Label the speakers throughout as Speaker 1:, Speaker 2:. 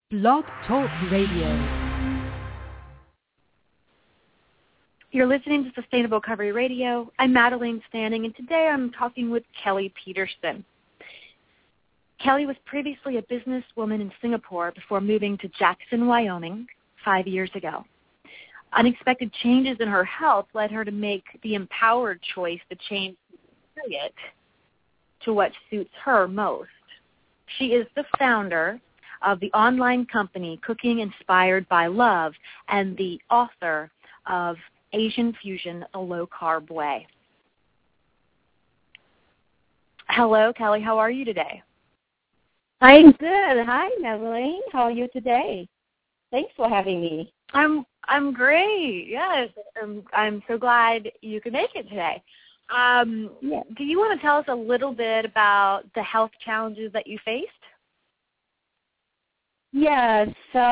Speaker 1: Blog Talk Radio.
Speaker 2: You're listening to Sustainable Recovery Radio. I'm Madeline Standing, and today I'm talking with Kelly Peterson. Kelly was previously a businesswoman in Singapore before moving to Jackson, Wyoming, 5 years ago. Unexpected changes in her health led her to make the empowered choice to change the diet to what suits her most. She is the founder of the online company Cooking Inspired by Love and the author of Asian Fusion, a low-carb way. Hello, Kelly. How are you today?
Speaker 3: I'm good. Hi, Madeline. How are you today? Thanks for having me.
Speaker 2: I'm great. Yes, I'm so glad you could make it today.
Speaker 3: Yes.
Speaker 2: Do you want to tell us a little bit about the health challenges that you faced?
Speaker 3: Yes.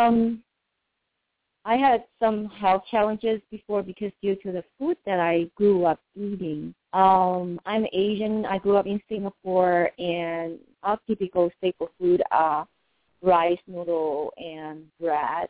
Speaker 3: I had some health challenges before because due to the food that I grew up eating. I'm Asian. I grew up in Singapore, and our typical staple food are rice, noodle, and bread.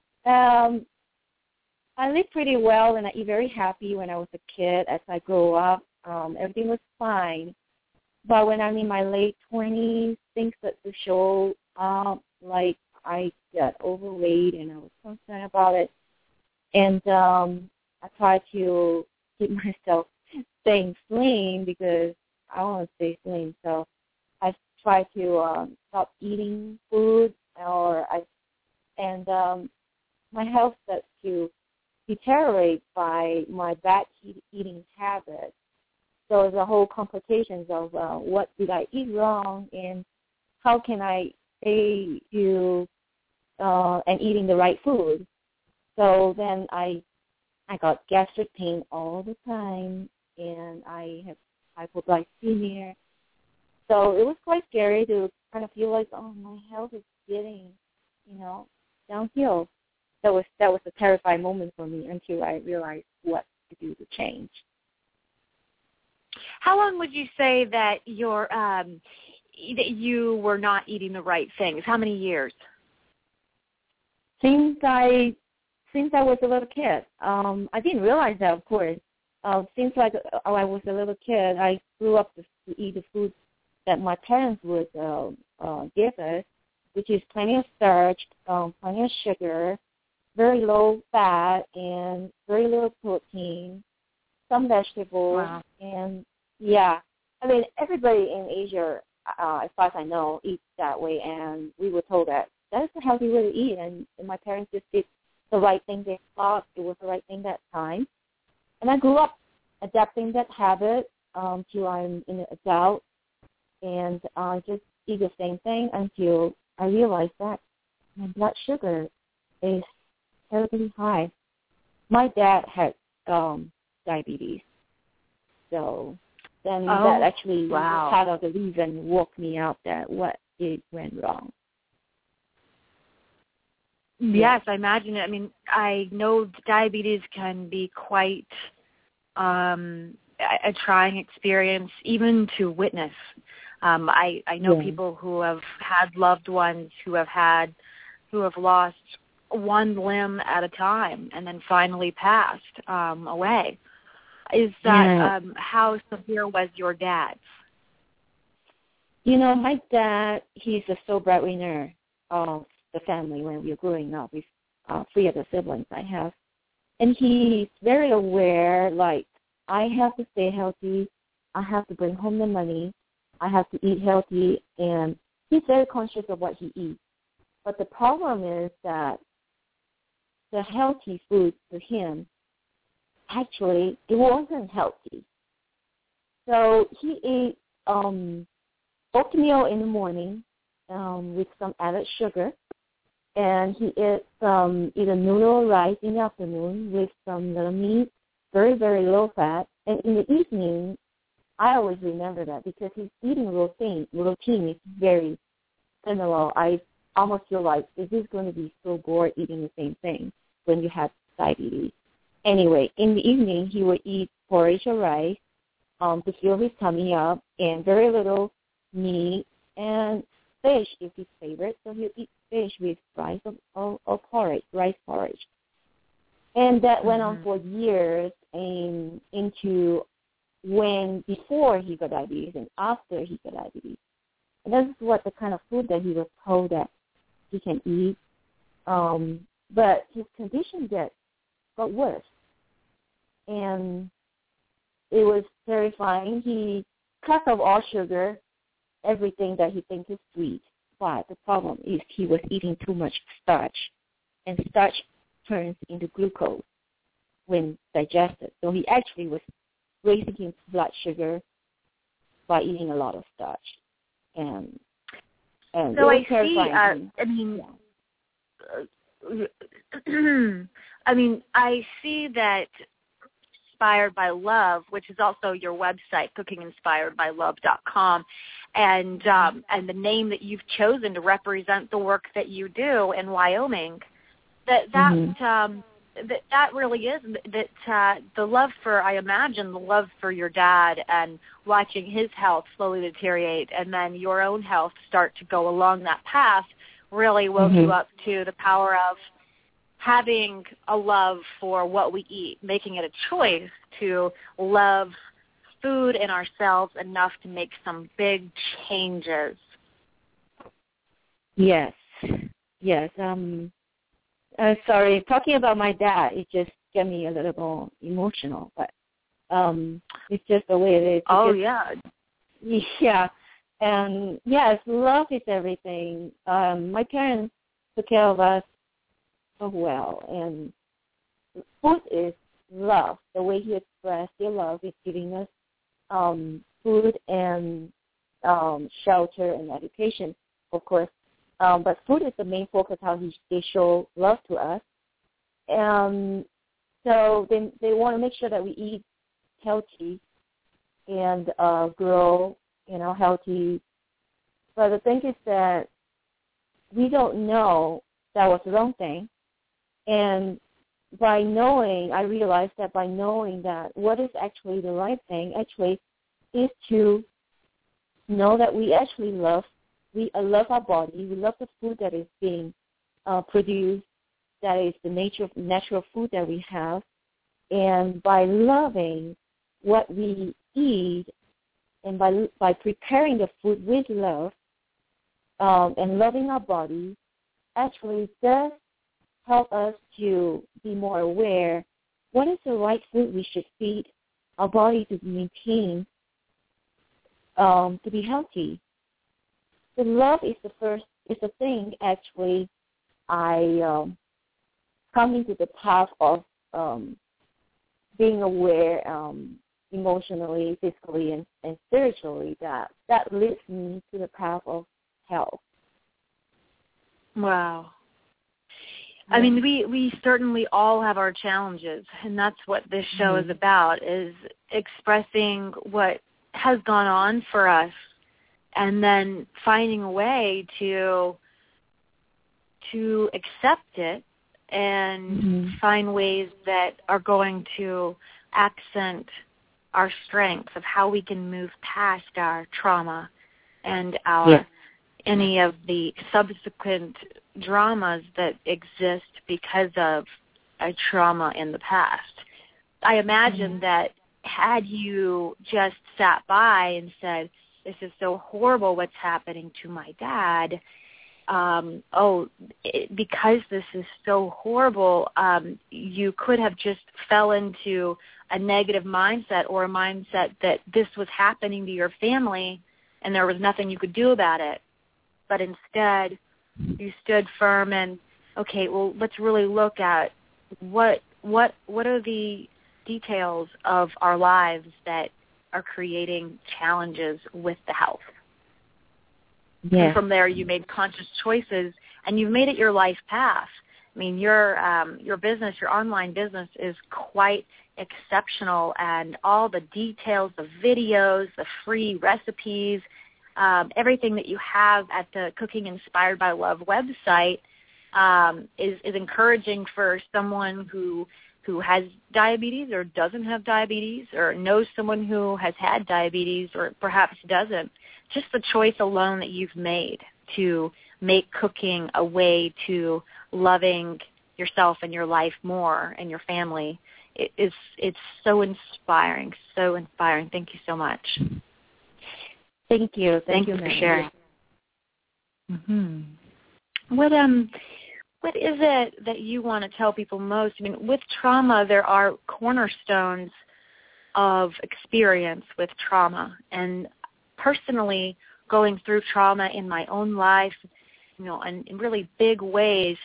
Speaker 3: I lived pretty well, and I eat very happy when I was a kid. As I grew up, everything was fine. But when I'm in my late 20s, things start to show up, like I got overweight, and I was concerned about it. And I tried to keep myself staying slim because I want to stay slim. So I tried to stop eating food, and my health started to deteriorate by my bad eating habits. So the whole complications of what did I eat wrong, and how can I stay to and eating the right food. So then I got gastric pain all the time, and I have hypoglycemia. So it was quite scary to kind of feel like, oh, my health is getting, downhill. That was a terrifying moment for me until I realized what to do to change.
Speaker 2: How long would you say that that you were not eating the right things? How many years?
Speaker 3: Since I was a little kid. I didn't realize that, of course. Since I was a little kid, I grew up to eat the food that my parents would give us, which is plenty of starch, plenty of sugar, very low fat, and very little protein, some vegetables.
Speaker 2: Wow.
Speaker 3: And, yeah, I mean, everybody in Asia, as far as I know, eats that way, and we were told that is a healthy way to eat, and my parents just did the right thing. They thought it was the right thing that time. And I grew up adapting that habit till I'm an adult, and I just eat the same thing until I realized that my blood sugar is terribly high. My dad had diabetes, so then that actually was part of the reason woke me up that what did went wrong.
Speaker 2: Yes, I imagine it. I mean, I know diabetes can be quite a trying experience, even to witness. I know people who have had loved ones who have lost one limb at a time and then finally passed away. Is that how severe was your dad's?
Speaker 3: My dad, he's the sole breadwinner of the family when we were growing up with 3 other siblings I have. And he's very aware, like, I have to stay healthy, I have to bring home the money, I have to eat healthy, and he's very conscious of what he eats. But the problem is that the healthy food to him, actually, it wasn't healthy. So he ate oatmeal in the morning with some added sugar, and he ate either noodle or rice in the afternoon with some little meat, very, very low fat. And in the evening, I always remember that because his eating routine is very similar. I almost feel like, is this going to be so bored eating the same thing when you have diabetes? Anyway, in the evening, he would eat porridge or rice to fill his tummy up, and very little meat, and fish is his favorite, so he'll eat fish with rice or porridge, rice porridge. And that went on for years into before he got diabetes and after he got diabetes. And this is what the kind of food that he was told that he can eat. But his condition got worse. And it was terrifying. He cut off all sugar, everything that he thinks is sweet. But the problem is he was eating too much starch. And starch turns into glucose when digested. So he actually was raising his blood sugar by eating a lot of starch. And
Speaker 2: so
Speaker 3: it was terrifying.
Speaker 2: I see that Inspired by Love, which is also your website, cookinginspiredbylove.com, and the name that you've chosen to represent the work that you do in Wyoming, that really is the love for, I imagine, the love for your dad and watching his health slowly deteriorate and then your own health start to go along that path really woke you up to the power of having a love for what we eat, making it a choice to love food and ourselves enough to make some big changes.
Speaker 3: Yes. Sorry, talking about my dad, it just got me a little more emotional, but it's just the way it is. Yeah. And yes, love is everything. My parents took care of us so well, and food is love. The way he expressed their love is giving us food and shelter and education, of course. But food is the main focus, how they show love to us. So they want to make sure that we eat healthy and grow, healthy. But the thing is that we don't know that was the wrong thing. And I realized that by knowing that what is actually the right thing actually is to know that we actually love our body. We love the food that is being produced, that is the natural food that we have. And by loving what we eat and by preparing the food with love and loving our body actually does help us to be more aware what is the right food we should feed our body to maintain, to be healthy. The love is the thing actually I come into the path of being aware emotionally, physically, and spiritually that leads me to the path of health.
Speaker 2: Wow. I mean, we certainly all have our challenges, and that's what this show is about, is expressing what has gone on for us and then finding a way to accept it and find ways that are going to accent our strengths of how we can move past our trauma and any of the subsequent dramas that exist because of a trauma in the past. I imagine that had you just sat by and said, this is so horrible what's happening to my dad, because this is so horrible, you could have just fell into a negative mindset or a mindset that this was happening to your family and there was nothing you could do about it. But instead, you stood firm and, okay, well, let's really look at what are the details of our lives that are creating challenges with the health. Yes. And from there, you made conscious choices, and you've made it your life path. I mean, your business, your online business is quite exceptional, and all the details, the videos, the free recipes, everything that you have at the Cooking Inspired by Love website is encouraging for someone who has diabetes or doesn't have diabetes or knows someone who has had diabetes or perhaps doesn't. Just the choice alone that you've made to make cooking a way to loving yourself and your life more and your family. It's so inspiring, so inspiring. Thank you so much.
Speaker 3: Thank you.
Speaker 2: Thank you for sharing. Mm-hmm. What is it that you want to tell people most? I mean, with trauma, there are cornerstones of experience with trauma. And personally, going through trauma in my own life, in really big ways,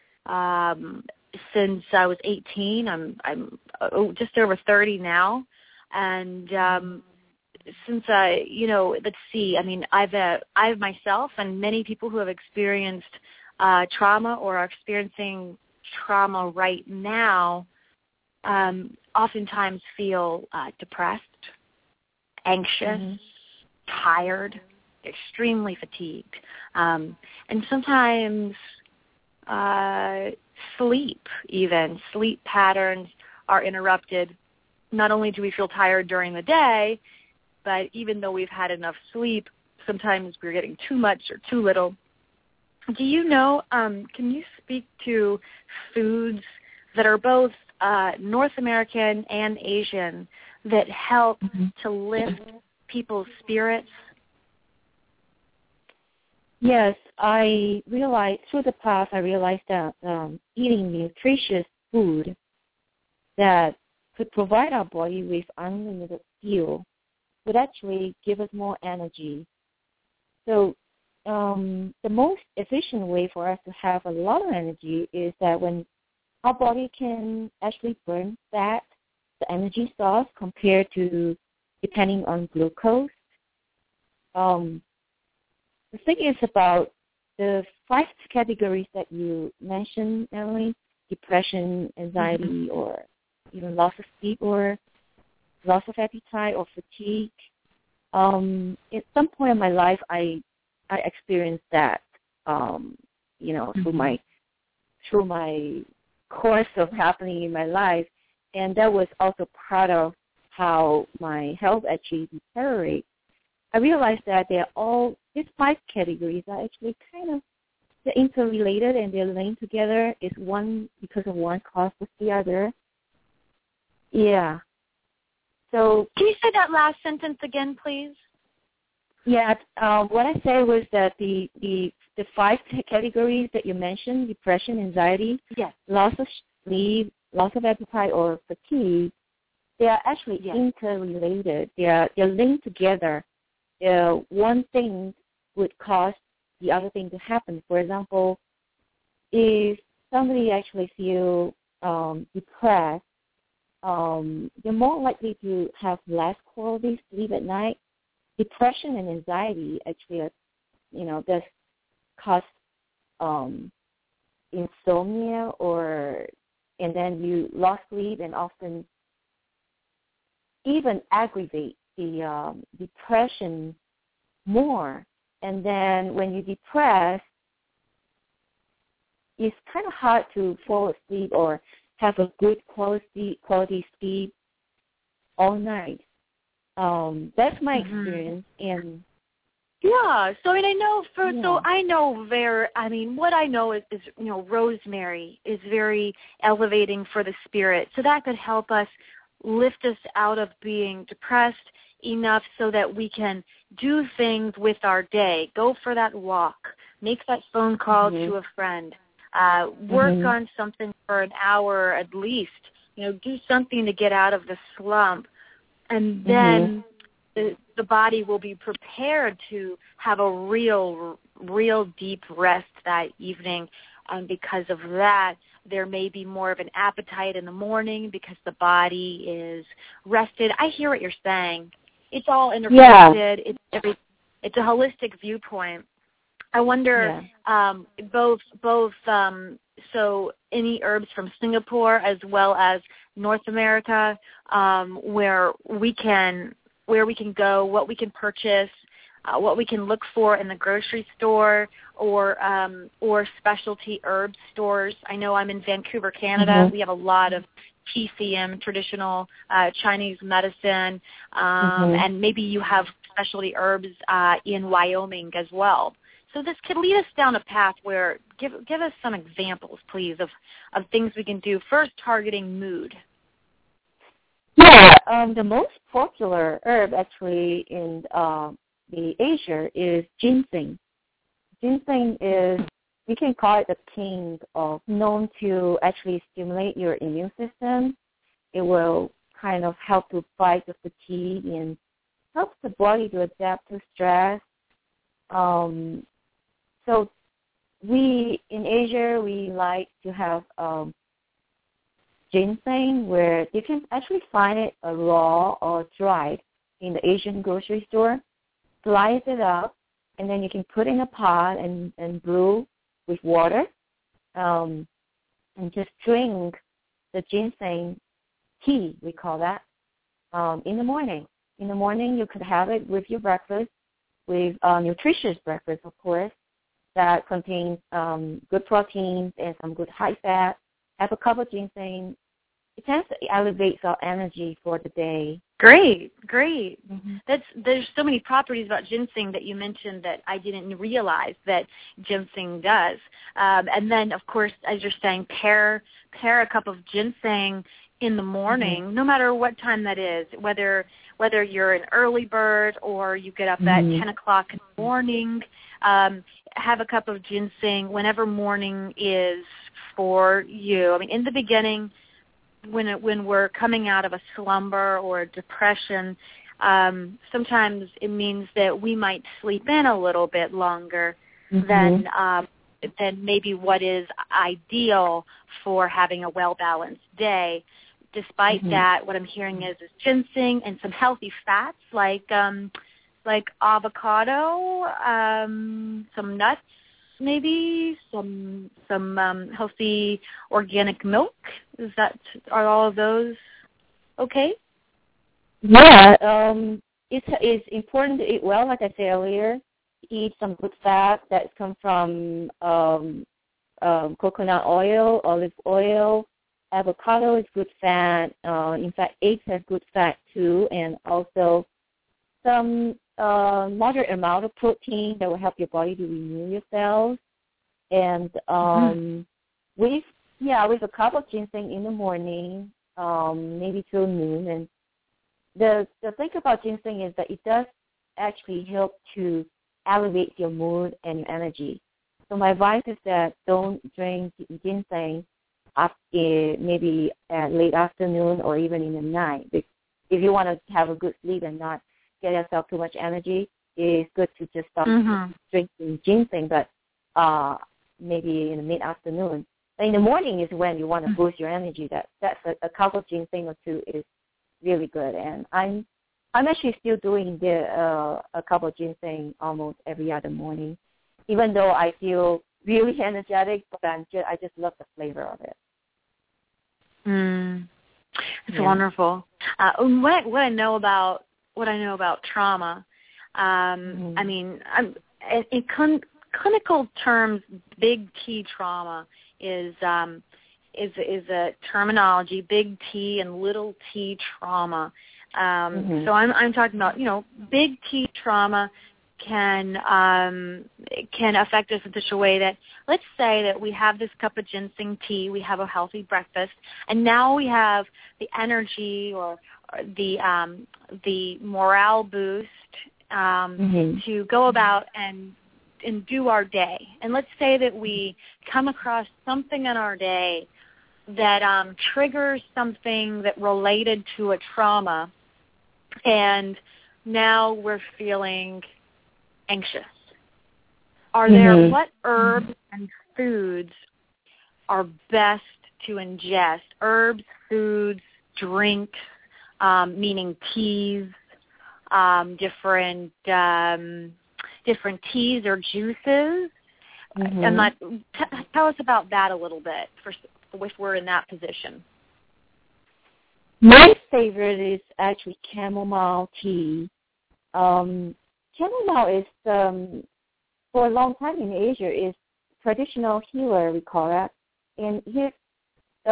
Speaker 2: since I was 18, I'm just over 30 now, and since let's see, I mean, I've myself and many people who have experienced trauma or are experiencing trauma right now, oftentimes feel depressed, anxious, tired, extremely fatigued, and sometimes sleep patterns are interrupted. Not only do we feel tired during the day, but even though we've had enough sleep, sometimes we're getting too much or too little. Do you know, can you speak to foods that are both North American and Asian that help to lift people's spirits?
Speaker 3: Yes, I realized through the past, that eating nutritious food that could provide our body with unlimited fuel would actually give us more energy. So the most efficient way for us to have a lot of energy is that when our body can actually burn fat, the energy source, compared to depending on glucose. The thing is about the 5 categories that you mentioned, Emily: depression, anxiety, or even loss of sleep, or loss of appetite, or fatigue. At some point in my life, I experienced that, through my course of happening in my life, and that was also part of how my health actually deteriorated. I realized that these 5 categories are actually they're interrelated and they're linked together. It's one because of one causes the other. Yeah. So
Speaker 2: can you say that last sentence again, please?
Speaker 3: Yeah. What I said was that the 5 categories that you mentioned: depression, anxiety, loss of sleep, loss of appetite, or fatigue, they are actually interrelated. They're linked together. One thing would cause the other thing to happen. For example, if somebody actually feels depressed, they're more likely to have less quality sleep at night. Depression and anxiety actually, does cause insomnia, and then you lost sleep, and often even aggravate the depression more. And then when you're depressed, it's kind of hard to fall asleep or have a good quality sleep all night. That's my experience. And
Speaker 2: yeah, so I mean, what I know is rosemary is very elevating for the spirit. So that could help us lift us out of being depressed enough so that we can do things with our day. Go for that walk. Make that phone call to a friend. Work on something for an hour at least. Do something to get out of the slump. And then the body will be prepared to have a real deep rest that evening. And because of that, there may be more of an appetite in the morning because the body is rested. I hear what you're saying. It's all interconnected. Yeah. It's a holistic viewpoint. I wonder, so any herbs from Singapore as well as North America, where we can go, what we can purchase, what we can look for in the grocery store, or specialty herb stores. I know I'm in Vancouver, Canada. We have a lot of TCM, traditional Chinese medicine, and maybe you have specialty herbs in Wyoming as well. So this could lead us down a path where give us some examples, please, of things we can do. First, targeting mood.
Speaker 3: Yeah, the most popular herb actually in the Asia is ginseng. Ginseng is, we can call it the king of, known to actually stimulate your immune system. It will kind of help to fight the fatigue and helps the body to adapt to stress. So we, in Asia, we like to have ginseng, where you can actually find it raw or dried in the Asian grocery store. Slice it up, and then you can put in a pot and brew with water, and just drink the ginseng tea, we call that, in the morning. In the morning, you could have it with your breakfast, with nutritious breakfast, of course, that contains good proteins and some good high fat. Have a cup of ginseng. It tends to elevate our energy for the day.
Speaker 2: Great. Mm-hmm. There's so many properties about ginseng that you mentioned that I didn't realize that ginseng does. And then, of course, as you're saying, pair a cup of ginseng in the morning, no matter what time that is, whether you're an early bird or you get up at 10 o'clock in the morning, have a cup of ginseng whenever morning is for you. I mean, in the beginning, when we're coming out of a slumber or a depression, sometimes it means that we might sleep in a little bit longer than maybe what is ideal for having a well-balanced day. Despite that, what I'm hearing is ginseng and some healthy fats like avocado, some nuts, maybe some healthy organic milk. Are all of those okay?
Speaker 3: Yeah, it's important to eat well, like I said earlier. Eat some good fat that comes from coconut oil, olive oil. Avocado is good fat. In fact, eggs have good fat too, and also some moderate amount of protein that will help your body to renew your cells. And with a cup of ginseng in the morning, maybe till noon. And the thing about ginseng is that it does actually help to elevate your mood and your energy. So my advice is that don't drink ginseng maybe at late afternoon or even in the night. If you want to have a good sleep and not get yourself too much energy, it's good to just stop drinking ginseng, but maybe in the mid-afternoon. But in the morning is when you want to boost your energy. That's a cup of ginseng or two is really good. And I'm actually still doing a cup of ginseng almost every other morning, even though I feel really energetic, but I just love the flavor of it.
Speaker 2: It's wonderful. What I know about trauma, I mean, in clinical terms, big T trauma is a terminology, big T and little T trauma. So I'm talking about, big T trauma can affect us in such a way that, let's say that we have this cup of ginseng tea, we have a healthy breakfast, and now we have the energy or the morale boost to go about and do our day. And let's say that we come across something in our day that triggers something that related to a trauma, and now we're feeling anxious. Are there, what herbs and foods are best to ingest? Herbs, foods, drinks, meaning teas, different teas or juices. And tell us about that a little bit if we're in that position.
Speaker 3: My favorite is actually chamomile tea. Chamomile is, for a long time in Asia, is traditional healer, we call that. And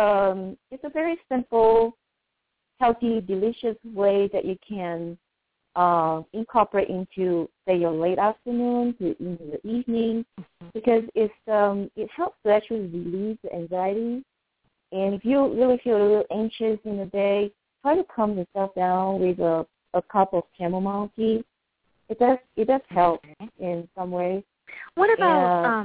Speaker 3: it's a very simple, healthy, delicious way that you can incorporate into, say, your late afternoon to into the evening, because it helps to actually relieve the anxiety. And if you really feel a little anxious in the day, try to calm yourself down with a cup of chamomile tea. It does help in some ways.
Speaker 2: What about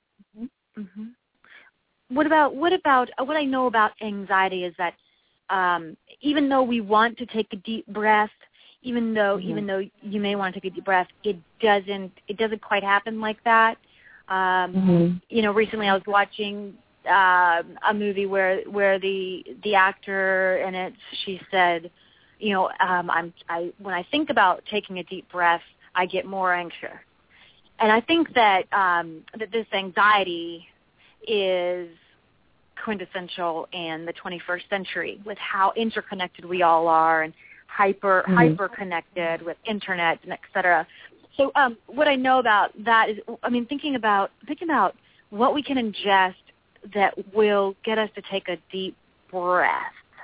Speaker 2: what I know about anxiety is that even though we want to take a deep breath, even though you may want to take a deep breath, it doesn't quite happen like that. Recently I was watching a movie where the actor in it, she said, when I think about taking a deep breath, I get more anxious. And I think that that this anxiety is quintessential in the 21st century with how interconnected we all are and hyper connected with internet and et cetera. So what I know about that is, thinking about what we can ingest that will get us to take a deep breath.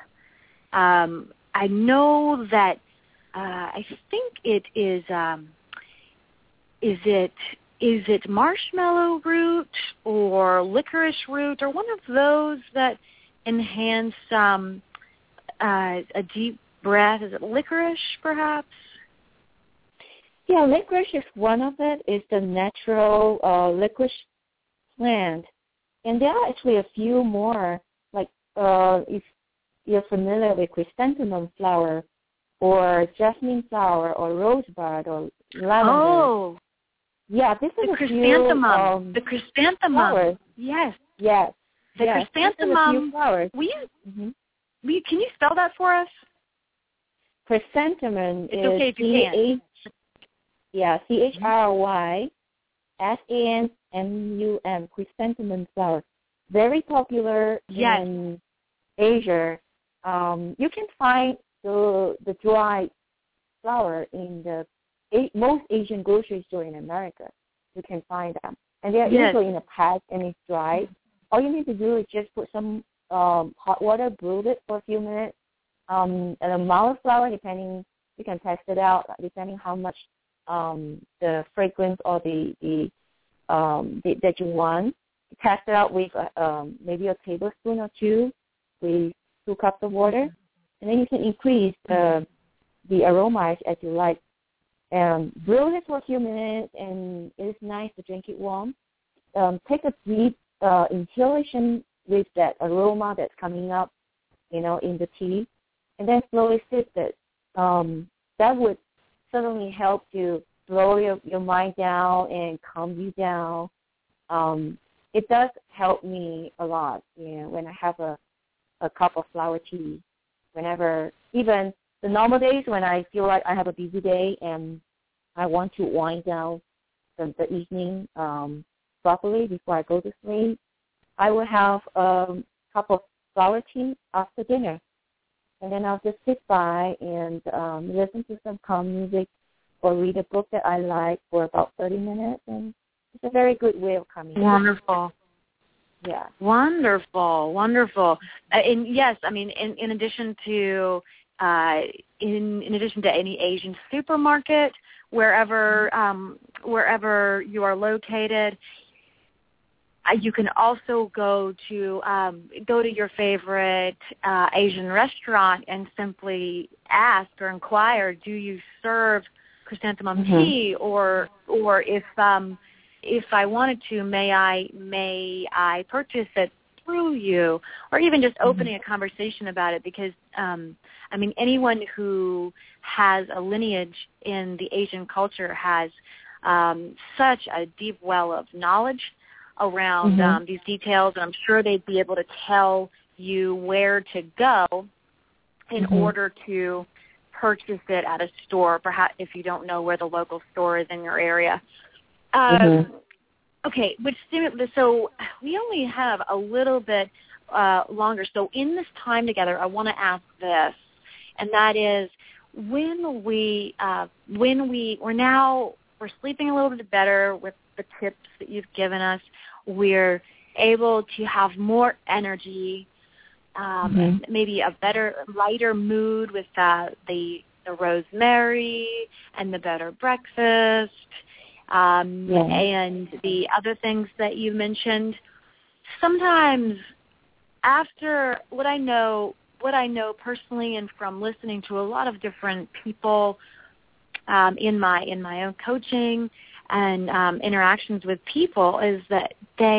Speaker 2: I know that I think it is. Is it marshmallow root or licorice root or one of those that enhance a deep breath? Is it licorice, perhaps?
Speaker 3: Yeah, licorice is one of it. It's the natural licorice plant. And there are actually a few more, like if you're familiar with chrysanthemum flower or jasmine flower or rosebud or lavender.
Speaker 2: Oh.
Speaker 3: Yeah, this is
Speaker 2: the
Speaker 3: a
Speaker 2: chrysanthemum.
Speaker 3: few,
Speaker 2: The chrysanthemum.
Speaker 3: Flowers.
Speaker 2: Yes.
Speaker 3: Yes.
Speaker 2: The chrysanthemum.
Speaker 3: Flowers.
Speaker 2: Can you spell that for us?
Speaker 3: Chrysanthemum
Speaker 2: it's okay if you can't.
Speaker 3: CHRYSANTHEMUM, chrysanthemum flower. Very popular in Asia. You can find the dried flower in the most Asian grocery store in America. You can find them. And they're usually in a pack and it's dried. All you need to do is just put some hot water, brew it for a few minutes. And a amount of flour, depending, you can test it out, depending how much the fragrance or the that you want. Test it out with maybe a tablespoon or two with 2 cups of water. And then you can increase the aroma as you like. Brew it for a few minutes, and it's nice to drink it warm. Take a deep inhalation with that aroma that's coming up, in the tea, and then slowly sip it. That would certainly help to slow your mind down and calm you down. It does help me a lot, when I have a cup of flower tea. Whenever, even the normal days when I feel like I have a busy day and I want to wind down the evening properly before I go to sleep, I will have a cup of flower tea after dinner. And then I'll just sit by and listen to some calm music or read a book that I like for about 30 minutes. And it's a very good way of coming.
Speaker 2: Wonderful.
Speaker 3: Yeah.
Speaker 2: Wonderful. And yes, in addition to in addition to any Asian supermarket, wherever you are located, you can also go to your favorite Asian restaurant and simply ask or inquire, do you serve chrysanthemum tea, or if I wanted to, may I purchase it through you, or even just opening a conversation about it, because anyone who has a lineage in the Asian culture has such a deep well of knowledge around these details, and I'm sure they'd be able to tell you where to go in order to purchase it at a store, perhaps if you don't know where the local store is in your area. Okay, so we only have a little bit longer. So in this time together, I want to ask this, and that is, we're sleeping a little bit better with the tips that you've given us. We're able to have more energy, maybe a better, lighter mood with the the rosemary and the better breakfast, and the other things that you mentioned. Sometimes after what I know personally and from listening to a lot of different people in my own coaching and interactions with people, is that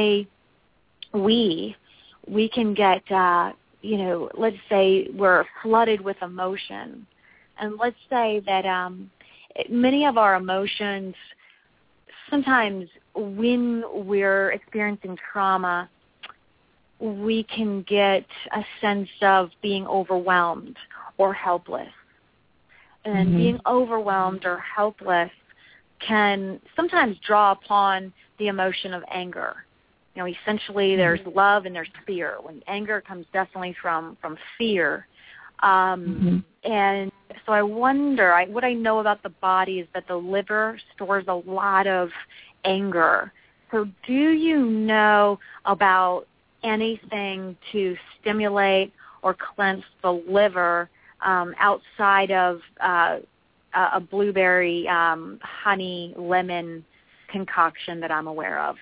Speaker 2: we can get, let's say we're flooded with emotion. And let's say that many of our emotions, sometimes when we're experiencing trauma, we can get a sense of being overwhelmed or helpless. And being overwhelmed or helpless can sometimes draw upon the emotion of anger. Essentially there's love and there's fear. When anger comes definitely from fear. And so I wonder, what I know about the body is that the liver stores a lot of anger. So do you know about anything to stimulate or cleanse the liver outside of a blueberry, honey, lemon concoction that I'm aware of?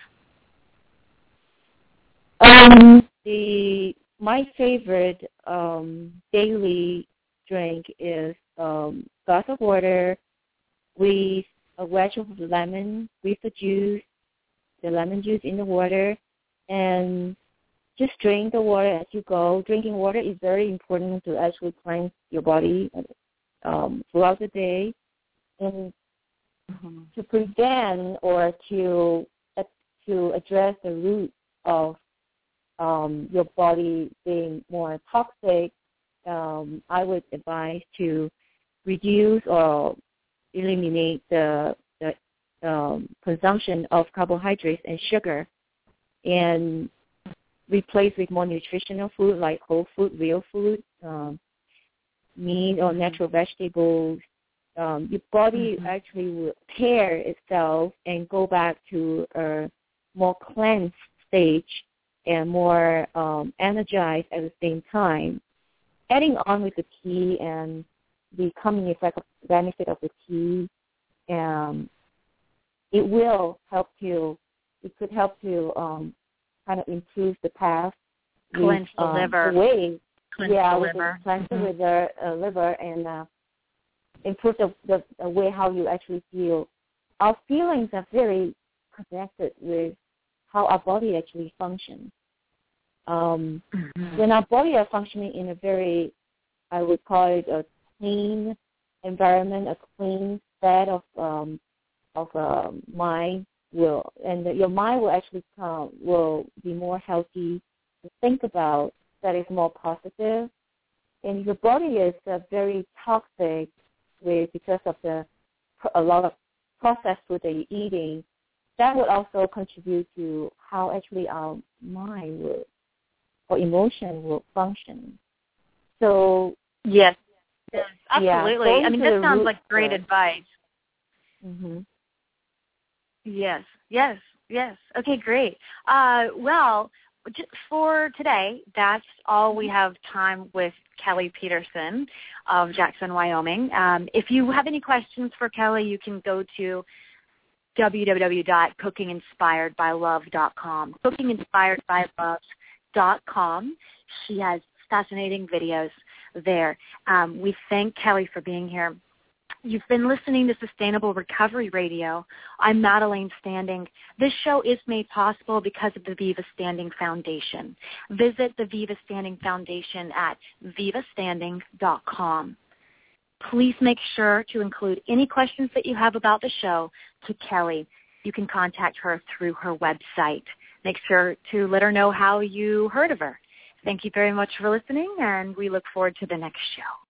Speaker 3: My favorite daily drink is a glass of water with a wedge of lemon with the lemon juice in the water, and just drink the water as you go. Drinking water is very important to actually cleanse your body throughout the day, and to prevent or to address the root of your body being more toxic, I would advise to reduce or eliminate the consumption of carbohydrates and sugar, and replace with more nutritional food like whole food, real food, meat or natural vegetables. Your body actually will repair itself and go back to a more cleansed stage and more energized at the same time. Adding on with the tea and the calming benefit of the tea, it could help to kind of improve the path.
Speaker 2: Cleanse the liver. Cleanse
Speaker 3: the liver and improve the way how you actually feel. Our feelings are very connected with how our body actually functions. When our body are functioning in a very, I would call it a clean environment, a clean state of mind, your mind will actually will be more healthy to think about, that is more positive. And your body is very toxic because of a lot of processed food that you're eating. That would also contribute to how actually our mind or emotion will function. So
Speaker 2: yes, absolutely. I mean, that sounds like great advice. Yes. Okay, great. Well, for today, that's all we have time with Kelly Peterson of Jackson, Wyoming. If you have any questions for Kelly, you can go to www.cookinginspiredbylove.com. cookinginspiredbylove.com. She has fascinating videos there. We thank Kelly for being here. You've been listening to Sustainable Recovery Radio. I'm Madeleine Standing. This show is made possible because of the Viva Standing Foundation. Visit the Viva Standing Foundation at vivastanding.com. Please make sure to include any questions that you have about the show to Kelly. You can contact her through her website. Make sure to let her know how you heard of her. Thank you very much for listening, and we look forward to the next show.